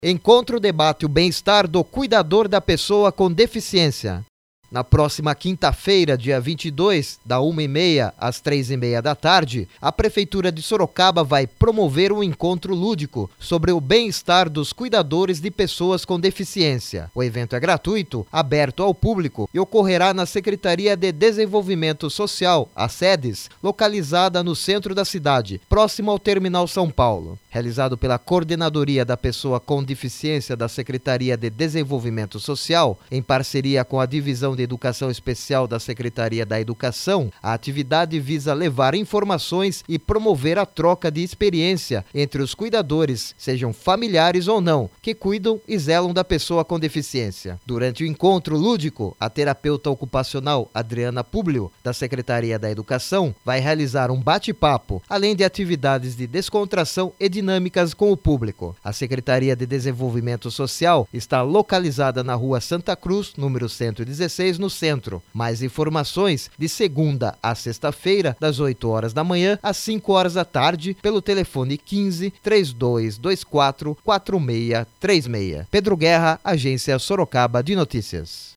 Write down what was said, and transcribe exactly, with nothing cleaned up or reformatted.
Encontro debate o bem-estar do cuidador da pessoa com deficiência. Na próxima quinta-feira, dia vinte e dois, da uma e meia às três e meia da tarde, a Prefeitura de Sorocaba vai promover um encontro lúdico sobre o bem-estar dos cuidadores de pessoas com deficiência. O evento é gratuito, aberto ao público e ocorrerá na Secretaria de Desenvolvimento Social, a SEDES, localizada no centro da cidade, próximo ao Terminal São Paulo. Realizado pela Coordenadoria da Pessoa com Deficiência da Secretaria de Desenvolvimento Social, em parceria com a Divisão de Educação Especial da Secretaria da Educação, a atividade visa levar informações e promover a troca de experiência entre os cuidadores, sejam familiares ou não, que cuidam e zelam da pessoa com deficiência. Durante o encontro lúdico, a terapeuta ocupacional Adriana Publio, da Secretaria da Educação, vai realizar um bate-papo, além de atividades de descontração e dinâmicas com o público. A Secretaria de Desenvolvimento Social está localizada na Rua Santa Cruz, número cento e dezesseis, no centro. Mais informações de segunda a sexta-feira, das oito horas da manhã às cinco horas da tarde, pelo telefone quinze, três dois dois quatro, quatro seis três seis. Pedro Guerra, Agência Sorocaba de Notícias.